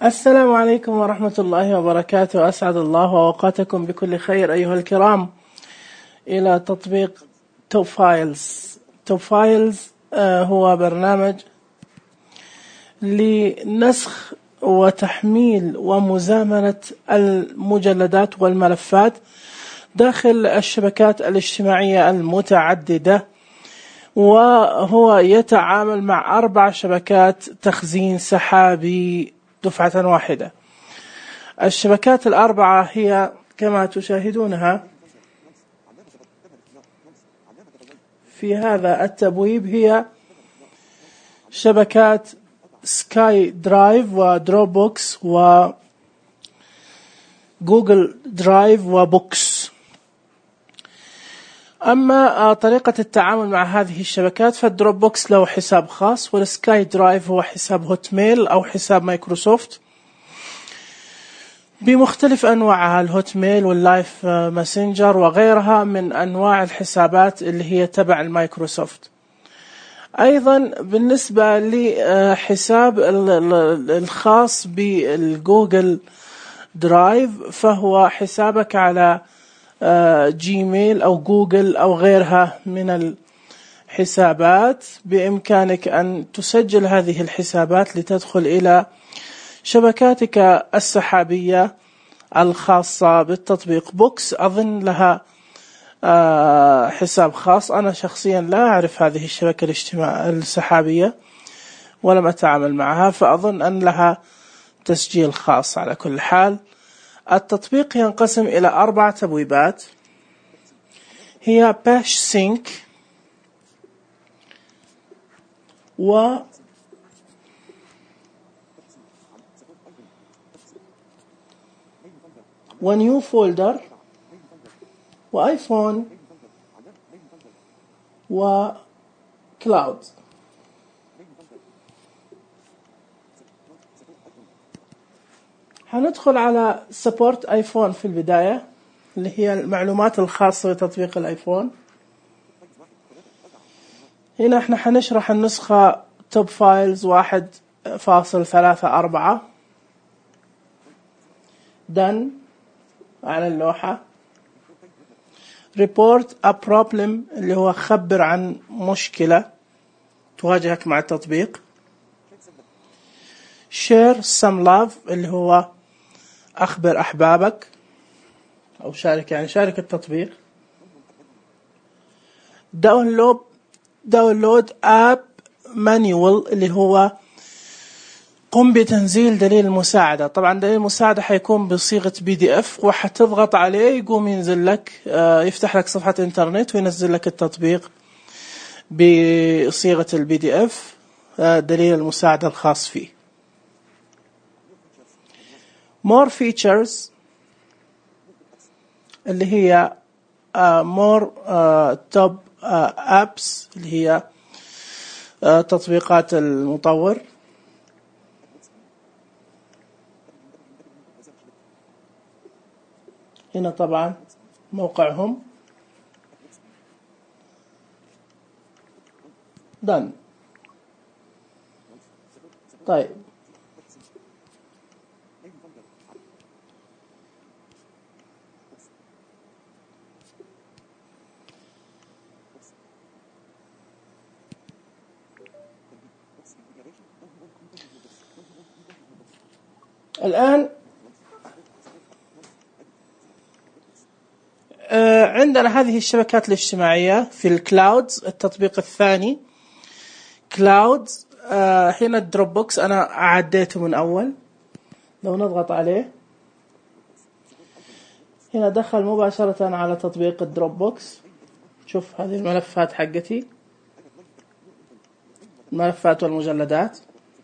السلام عليكم ورحمة الله وبركاته. أسعد الله أوقاتكم بكل خير أيها الكرام إلى تطبيق توب فايلز. توب فايلز هو برنامج لنسخ وتحميل ومزامنة المجلدات والملفات داخل الشبكات الاجتماعية المتعددة، وهو يتعامل مع 4 شبكات تخزين سحابي دفعة واحدة. الشبكات ال4 هي كما تشاهدونها في هذا التبويب، هي شبكات سكاي درايف ودروب بوكس وجوجل درايف وبوكس. أما طريقة التعامل مع هذه الشبكات، فالدروب بوكس له حساب خاص، والسكاي درايف هو حساب هوت ميل أو حساب مايكروسوفت بمختلف أنواعها، الهوت ميل واللايف ماسنجر وغيرها من أنواع الحسابات اللي هي تبع المايكروسوفت. أيضا بالنسبة لحساب الخاص بالجوجل درايف، فهو حسابك على جيميل أو جوجل أو غيرها من الحسابات. بإمكانك أن تسجل هذه الحسابات لتدخل إلى شبكاتك السحابية الخاصة بالتطبيق. بوكس أظن لها حساب خاص، أنا شخصيا لا أعرف هذه الشبكة السحابية ولم أتعامل معها، فأظن أن لها تسجيل خاص. على كل حال التطبيق ينقسم إلى 4 تبويبات، هي باش سينك ونيو فولدر وآيفون وكلاود. هندخل على سبورت آيفون في البداية، اللي هي المعلومات الخاصة بتطبيق الآيفون. هنا احنا حنشرح النسخة توب فايلز 1.34. done على اللوحة. report a problem اللي هو خبر عن مشكلة تواجهك مع التطبيق. share some love اللي هو أخبر أحبابك أو شارك، يعني شارك التطبيق. download app manual اللي هو قم بتنزيل دليل المساعدة. طبعا دليل المساعدة حيكون بصيغة PDF، وحتضغط عليه يقوم ينزل لك، يفتح لك صفحة انترنت وينزل لك التطبيق بصيغة PDF، دليل المساعدة الخاص فيه. more features اللي هي more top apps اللي هي تطبيقات المطور. هنا طبعا موقعهم. done. طيب الآن عندنا هذه الشبكات الاجتماعية في الكلاودز. التطبيق الثاني كلاودز، هنا الدروب بوكس أنا عديته من أول. لو نضغط عليه هنا دخل مباشرة على تطبيق الدروب بوكس. شوف هذه الملفات حقتي، الملفات والمجلدات.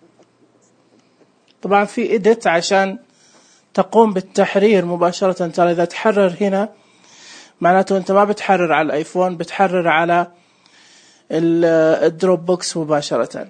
طبعا في إيديت عشان تقوم بالتحرير مباشرة. ترى إذا تحرر هنا معناته أنت ما بتحرر على الآيفون، بتحرر على الدروب بوكس مباشرة.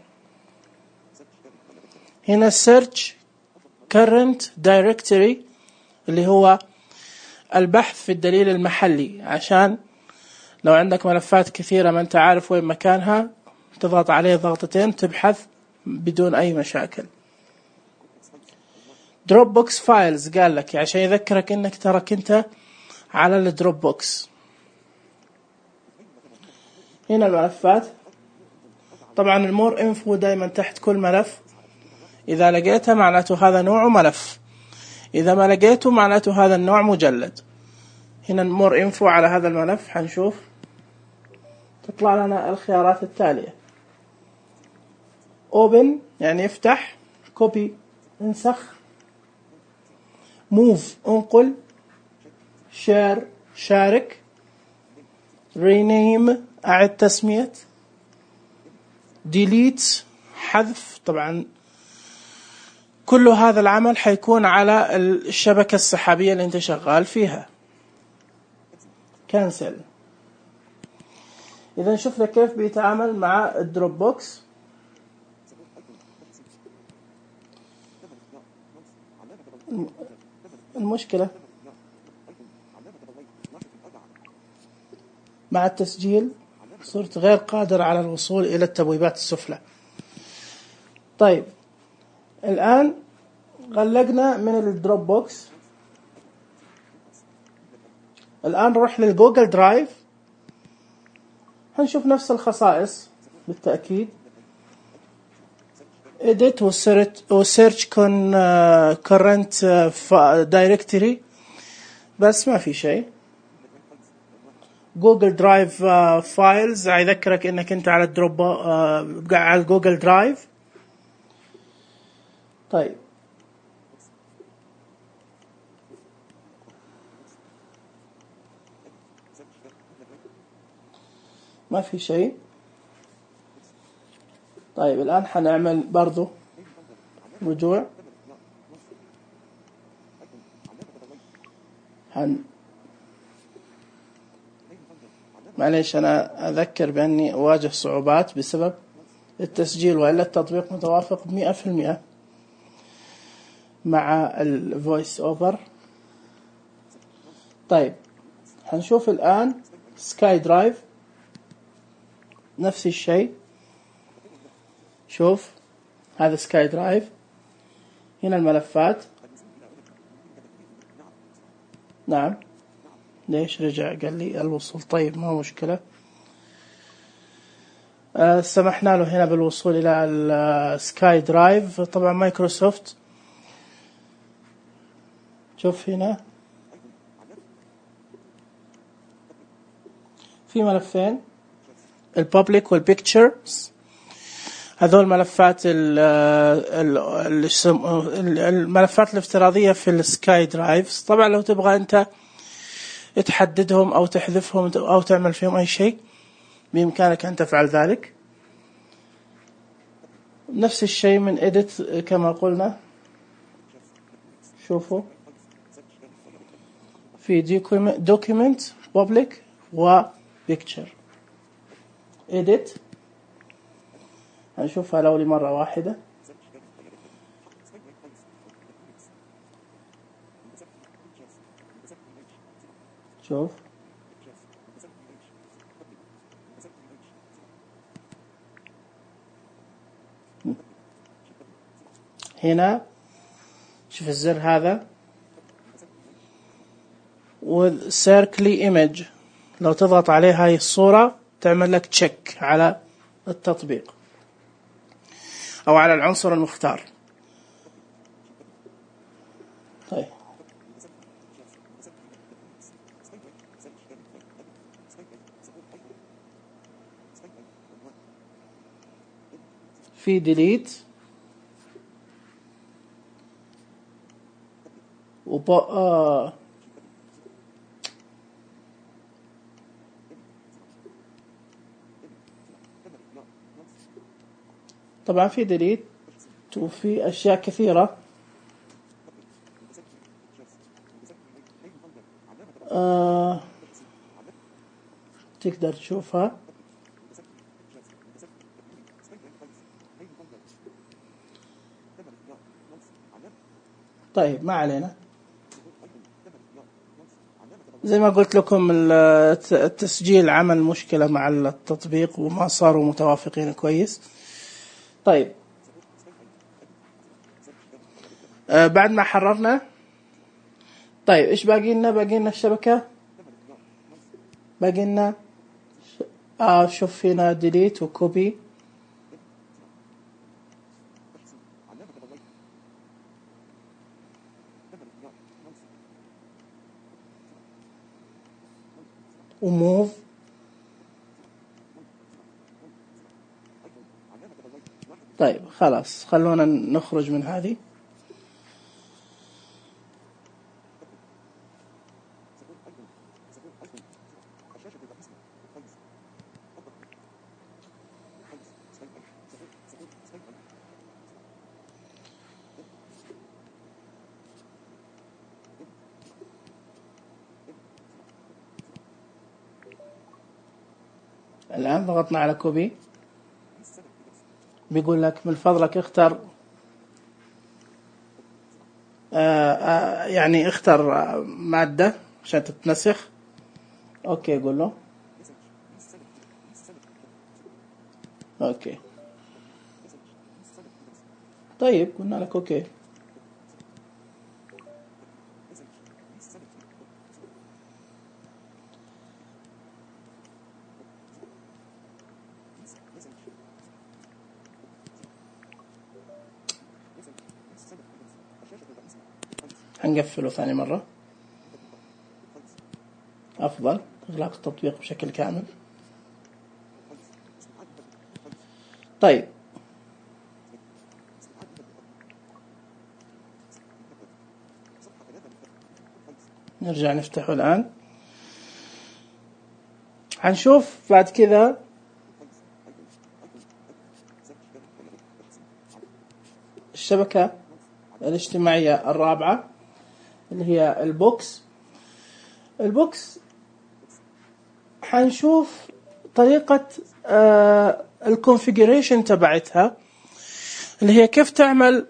هنا search current directory اللي هو البحث في الدليل المحلي، عشان لو عندك ملفات كثيرة ما أنت عارف وين مكانها تضغط عليه ضغطتين تبحث بدون أي مشاكل. دروب بوكس فايلز قال لك عشان يذكرك انك ترى كنت على الدروب بوكس. هنا الملفات، طبعا المور انفو دائما تحت كل ملف، اذا لقيته معناته هذا نوعه ملف، اذا ما لقيته معناته هذا النوع مجلد. هنا المور انفو على هذا الملف حنشوف تطلع لنا الخيارات التالية: اوبن يعني افتح، كوبي انسخ، موف انقل، شير شارك، رينيم اعد تسمية، ديليت حذف. طبعا كل هذا العمل حيكون على الشبكة السحابية اللي انت شغال فيها. كانسل. اذا شفنا كيف بيتعامل مع الدروب بوكس. المشكلة مع التسجيل صرت غير قادر على الوصول إلى التبويبات السفلى. طيب الآن غلقنا من الدروب بوكس، الآن نروح للجوجل درايف، هنشوف نفس الخصائص بالتأكيد. edit و search current directory، بس ما في شيء. جوجل درايف فايلز يذكرك انك انت على الدروب على جوجل درايف. طيب ما في شيء. طيب الآن حنعمل برضو رجوع. معليش أنا أذكر بأني أواجه صعوبات بسبب التسجيل، وإلا التطبيق متوافق 100% مع الفويس أوفر. طيب هنشوف الآن سكاي درايف نفس الشيء. شوف هذا سكاي درايف، هنا الملفات. نعم ليش رجع قال لي الوصول؟ طيب ما مشكلة، سمحنا له هنا بالوصول إلى السكاي درايف. طبعا مايكروسوفت، شوف هنا في ملفين، البابليك والبيكتشرز. هذول ملفات الملفات الافتراضية في السكاي درايفز. طبعا لو تبغى أنت تحددهم أو تحذفهم أو تعمل فيهم أي شيء بإمكانك أن تفعل ذلك. نفس الشيء من edit كما قلنا. شوفوا في document public و picture. edit هنشوفها لو لمرة واحدة. شوف هنا، شوف الزر هذا والسيركلي ايمج، لو تضغط عليه هاي الصورة تعمل لك تشيك على التطبيق أو على العنصر المختار. طيب في delete طبعا في delete وفي أشياء كثيرة. تقدر تشوفها. طيب ما علينا، زي ما قلت لكم التسجيل عمل مشكلة مع التطبيق وما صاروا متوافقين كويس. طيب بعد ما حررنا. طيب ايش باقي لنا؟ باقي لنا الشبكة، باقي لنا شوف هنا ديليت وكوبي. وموف. طيب خلاص خلونا نخرج من هذه. الآن ضغطنا على كوبي، بيقول لك من فضلك اختر يعني اختر مادة عشان تتنسخ. اوكي قول له اوكي. طيب قلنا لك اوكي. هنقفله ثاني مرة أفضل، إغلاق التطبيق بشكل كامل. طيب نرجع نفتحه الآن. هنشوف بعد كذا الشبكة الاجتماعية الرابعة اللي هي البوكس. البوكس حنشوف طريقة الكونفيجريشن تبعتها، اللي هي كيف تعمل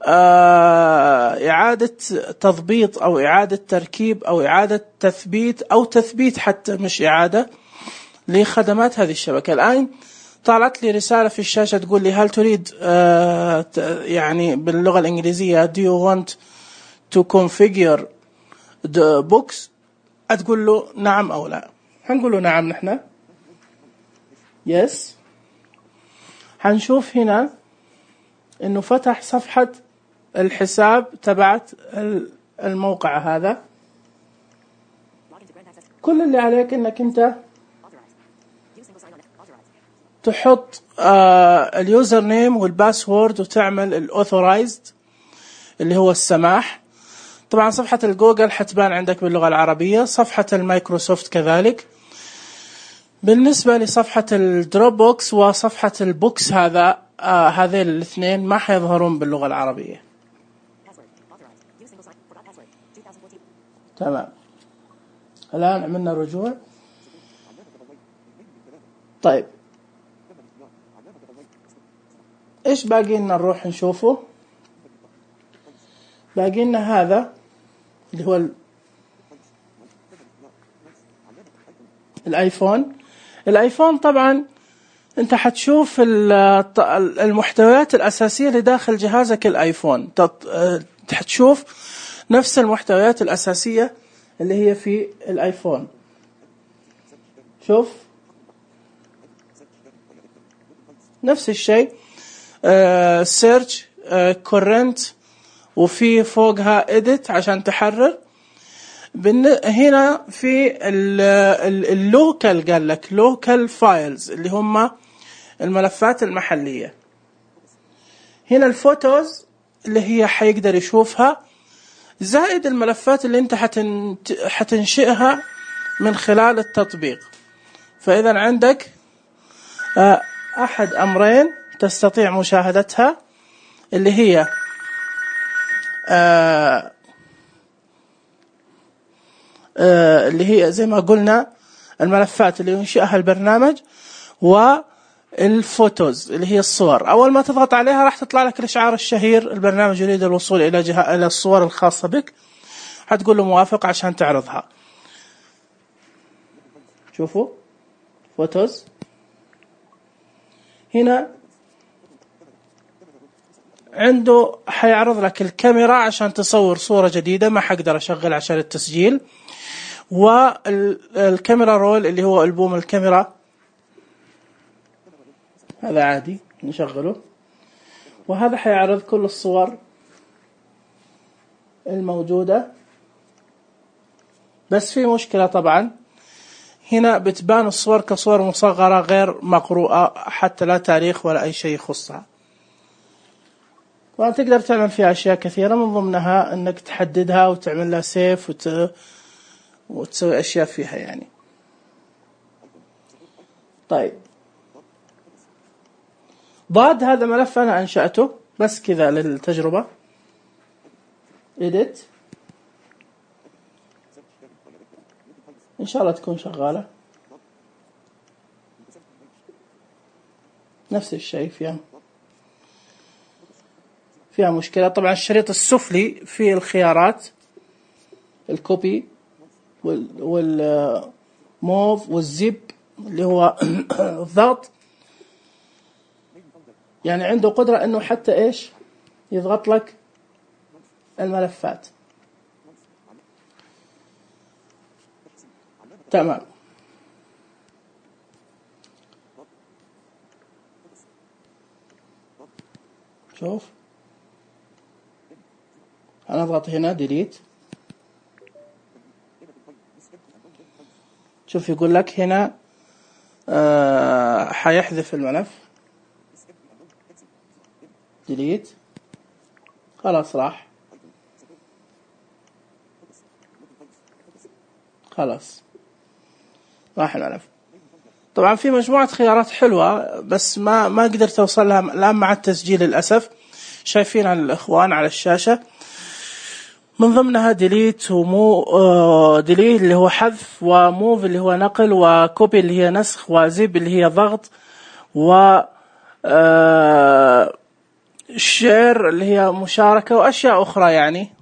إعادة تضبيط أو إعادة تركيب أو إعادة تثبيت أو تثبيت حتى مش إعادة لخدمات هذه الشبكة. الآن طلعت لي رسالة في الشاشة تقول لي هل تريد يعني باللغة الإنجليزية do you want to configure the box؟ أتقول له نعم أو لا. هنقول له نعم نحن yes. هنشوف هنا إنه فتح صفحة الحساب تبعت الموقع هذا. كل اللي عليك إنك أنت تحط اليوزر نيم والباسورد وتعمل الاوثورايزد اللي هو السماح. طبعا صفحة الجوجل حتبان عندك باللغة العربية، صفحة المايكروسوفت كذلك. بالنسبة لصفحة الدروب بوكس وصفحة البوكس هذين الاثنين ما حيظهرون باللغة العربية. تمام. الآن عملنا رجوع. طيب إيش باقي لنا نروح نشوفه؟ باقي لنا هذا اللي هو الآيفون. الآيفون طبعا أنت حتشوف المحتويات الأساسية اللي داخل جهازك الآيفون، حتشوف نفس المحتويات الأساسية اللي هي في الآيفون. شوف نفس الشيء، سيرش كورنت، وفي فوقها إديت عشان تحرر. هنا في اللوكال قال لك لوكال فايلز اللي هم الملفات المحلية. هنا الفوتوز اللي هي حيقدر يشوفها، زائد الملفات اللي انت حتنشئها من خلال التطبيق. فإذا عندك أحد أمرين تستطيع مشاهدتها، اللي هي اللي هي زي ما قلنا الملفات اللي ينشئها البرنامج، والفوتوز اللي هي الصور. أول ما تضغط عليها راح تطلع لك الإشعار الشهير البرنامج يريد الوصول إلى الصور الخاصة بك، حتقول له موافق عشان تعرضها. شوفوا فوتوز. هنا عنده حيعرض لك الكاميرا عشان تصور صورة جديدة، ما حقدر أشغل عشان التسجيل، والكاميرا رول اللي هو ألبوم الكاميرا، هذا عادي نشغله، وهذا حيعرض كل الصور الموجودة. بس في مشكلة طبعا، هنا بتبان الصور كصور مصغرة غير مقروءة، حتى لا تاريخ ولا أي شيء يخصها. وأنت تقدر تعمل فيها أشياء كثيرة، من ضمنها أنك تحددها وتعمل لها سيف وتسوي أشياء فيها يعني. طيب، ضاد هذا ملف أنا أنشأته بس كذا للتجربة. edit، إن شاء الله تكون شغالة. نفس الشيء فيها مشكلة. طبعا الشريط السفلي فيه الخيارات، الكوبي والموف والزيب اللي هو الضغط، يعني عنده قدرة انه حتى ايش يضغط لك الملفات. تمام. شوف، أنا أضغط هنا ديليت، شوف يقول لك هنا حيحذف الملف. ديليت، خلاص راح، خلاص راح الملف. طبعا في مجموعة خيارات حلوة بس ما قدرت أوصل لها الآن مع التسجيل للأسف. شايفين عن الإخوان على الشاشة، من ضمنها ديليت ديليت اللي هو حذف، وموف اللي هو نقل، وكوبي اللي هي نسخ، وزيب اللي هي ضغط، و شير اللي هي مشاركة، وأشياء أخرى يعني.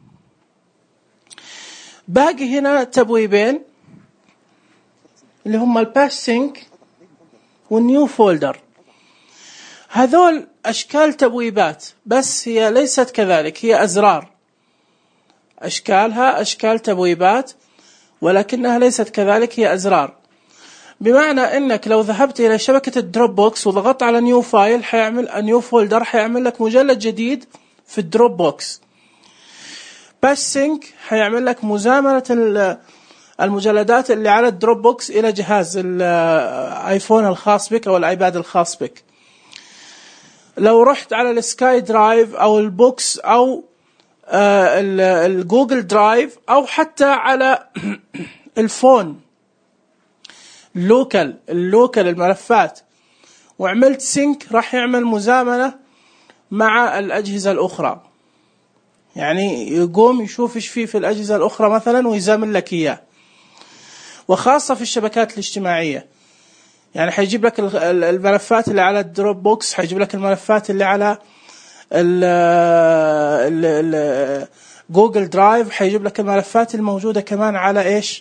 باقي هنا تبويبين اللي هم الباش سينك والنيو فولدر. هذول أشكال تبويبات بس هي ليست كذلك، هي أزرار، أشكالها أشكال تبويبات ولكنها ليست كذلك، هي أزرار. بمعنى أنك لو ذهبت إلى شبكة الدروب بوكس وضغطت على نيو فايل حيعمل نيو فولدر، حيعمل لك مجلد جديد في الدروب بوكس. باش سينك حيعمل لك مزامنة المجلدات اللي على الدروب بوكس إلى جهاز الآيفون الخاص بك أو الآيباد الخاص بك. لو رحت على السكاي درايف أو البوكس أو الجوجل درايف أو حتى على الفون اللوكال الملفات، وعملت سينك، راح يعمل مزامنة مع الأجهزة الأخرى، يعني يقوم يشوف إيش فيه في الأجهزة الأخرى مثلا ويزامن لك إياه. وخاصة في الشبكات الاجتماعية، يعني حيجيب لك الملفات اللي على الدروب بوكس، حيجيب لك الملفات اللي على جوجل درايف، حيجيب لك الملفات الموجودة كمان على إيش،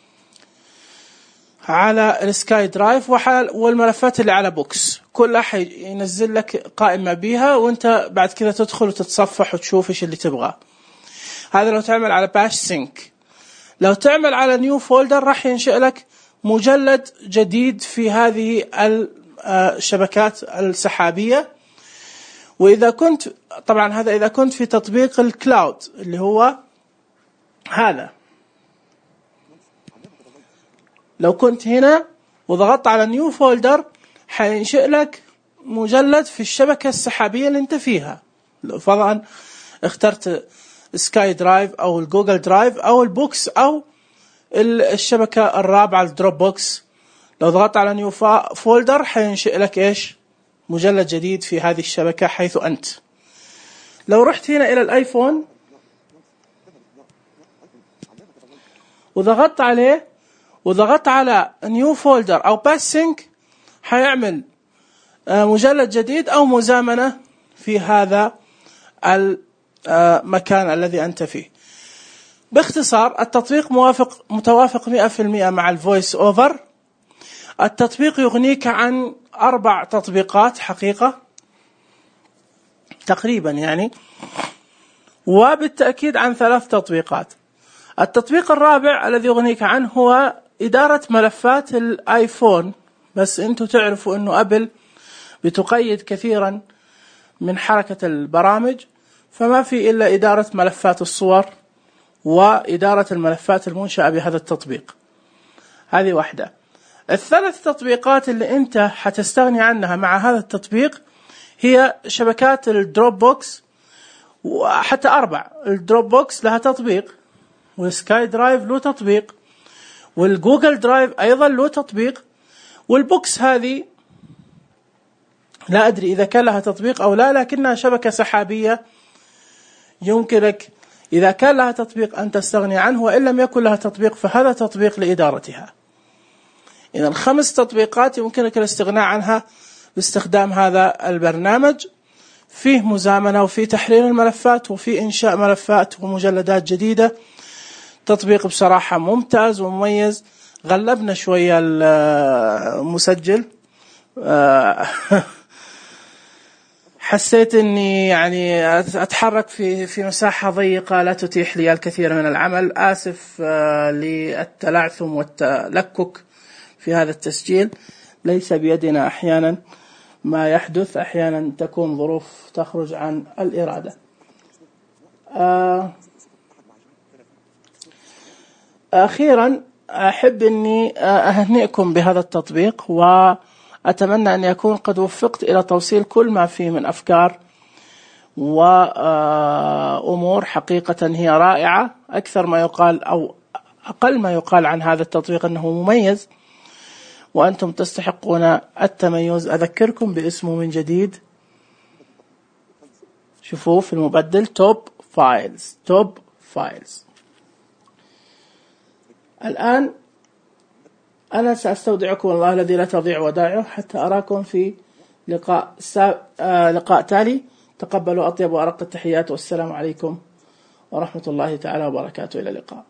على السكاي درايف، والملفات اللي على بوكس كلها حينزل لك قائمة بيها، وانت بعد كذا تدخل وتتصفح وتشوف ايش اللي تبغاه. هذا لو تعمل على باش سينك. لو تعمل على نيو فولدر راح ينشئ لك مجلد جديد في هذه الشبكات السحابية. وإذا كنت طبعا هذا إذا كنت في تطبيق الكلاود اللي هو هذا، لو كنت هنا وضغطت على نيو فولدر حينشئ لك مجلد في الشبكة السحابية اللي انت فيها. طبعا اخترت سكاي درايف أو الجوجل درايف أو البوكس أو الشبكة الرابعة الدروب بوكس، لو ضغطت على نيو فولدر حينشئ لك إيش، مجلد جديد في هذه الشبكة حيث أنت. لو رحت هنا إلى الآيفون وضغطت عليه وضغطت على نيو فولدر أو باش سينك حيعمل مجلد جديد أو مزامنة في هذا المكان الذي أنت فيه. باختصار التطبيق متوافق 100% مع الفويس أوفر. التطبيق يغنيك عن 4 تطبيقات حقيقة. تقريبا يعني. وبالتأكيد عن 3 تطبيقات. التطبيق الرابع الذي أغنيك عنه هو إدارة ملفات الآيفون، بس أنتم تعرفوا أنه أبل بتقيد كثيرا من حركة البرامج، فما في إلا إدارة ملفات الصور وإدارة الملفات المنشأة بهذا التطبيق. هذه واحدة. ال3 تطبيقات اللي أنت حتستغني عنها مع هذا التطبيق هي شبكات الدروب بوكس، وحتى 4. الدروب بوكس لها تطبيق، والسكاي درايف له تطبيق، والجوجل درايف أيضا له تطبيق، والبوكس هذه لا أدري إذا كان لها تطبيق أو لا، لكنها شبكة سحابية يمكنك إذا كان لها تطبيق أن تستغني عنه، وإن لم يكن لها تطبيق فهذا تطبيق لإدارتها. إذن 5 تطبيقات يمكنك الاستغناء عنها باستخدام هذا البرنامج. فيه مزامنة وفيه تحرير الملفات وفيه إنشاء ملفات ومجلدات جديدة. تطبيق بصراحة ممتاز ومميز. غلبنا شوية المسجل، حسيت أني يعني أتحرك في مساحة ضيقة لا تتيح لي الكثير من العمل. آسف للتلعثم والتلكك في هذا التسجيل، ليس بيدنا أحيانا ما يحدث، أحيانا تكون ظروف تخرج عن الإرادة. أخيرا أحب أني أهنئكم بهذا التطبيق، وأتمنى أن يكون قد وفقت إلى توصيل كل ما فيه من أفكار وأمور حقيقة هي رائعة. أكثر ما يقال أو أقل ما يقال عن هذا التطبيق أنه مميز، وأنتم تستحقون التميز. أذكركم باسمه من جديد، شوفوا في المبدل توب فايلز. الآن أنا سأستودعكم الله الذي لا تضيع ودائعه حتى أراكم في لقاء تالي. تقبلوا أطيب وأرق التحيات، والسلام عليكم ورحمة الله تعالى وبركاته. إلى اللقاء.